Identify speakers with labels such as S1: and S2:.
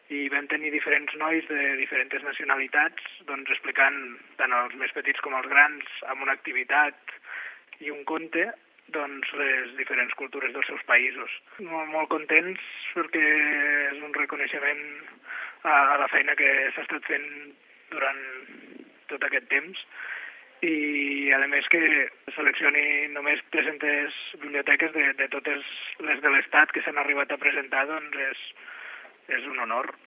S1: i vam tenir diferents nois de diferents nacionalitats doncs, explicant tant els més petits com els grans amb una activitat i un conte doncs, les diferents cultures dels seus països. Molt contents perquè és un reconeixement a la feina que s'ha estat fent durant tot aquest temps i a més que seleccioni només 300 biblioteques de totes les de l'Estat que s'han arribat a presentar doncs és un honor.